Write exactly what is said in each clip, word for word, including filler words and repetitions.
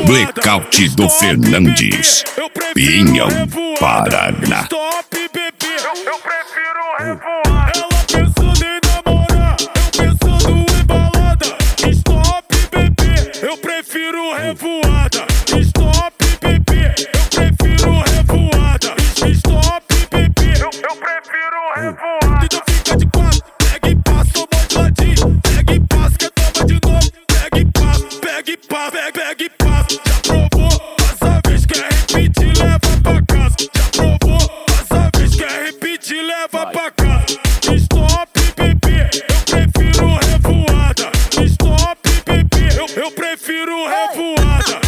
Blackout do Fernandes, Pinhão, Paraná. Stop, bebê, eu prefiro revoar. Ela pensando em namorar, eu pensando em balada. Stop, bebê, eu prefiro revoada. Stop, bebê, eu prefiro revoada. Stop, bebê, eu prefiro revoada. Então fica de quatro, pega e passa, toma de ladinho. Pega e passa, quer toma de novo. Pega e passa, pega e passa, pega, pega e passa. Já provou, passa a vez, quer repetir, leva pra casa. Já provou, passa a vez, quer repetir, leva pra casa. Stop, bebê, eu prefiro revoada. Stop, bebê, eu, eu prefiro revoada.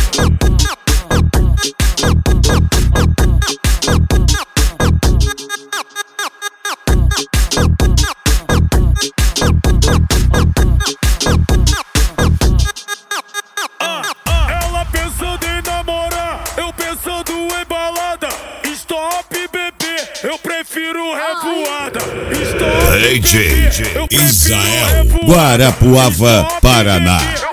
Ela pensando em namorar, eu pensando em balada. Stop, bebê, eu prefiro revoada. Stop, D J bebê, eu prefiro Israel, revoada. Guarapuava, Stop, Paraná. bebê,